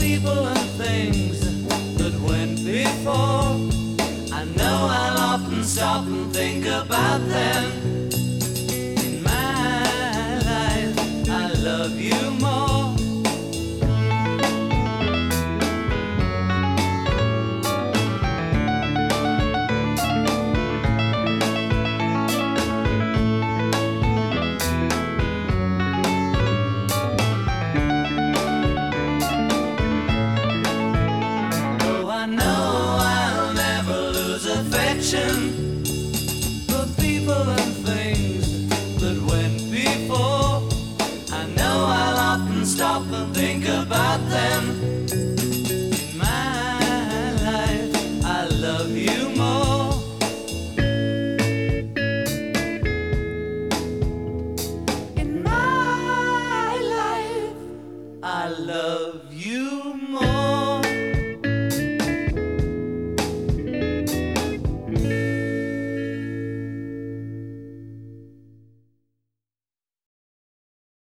people and things that went before. I know I'll often stop and think about them. In my life, I love you more. For people and things that went before. I know I'll often stop and think about them. In my life, I love you more. In my life, I love you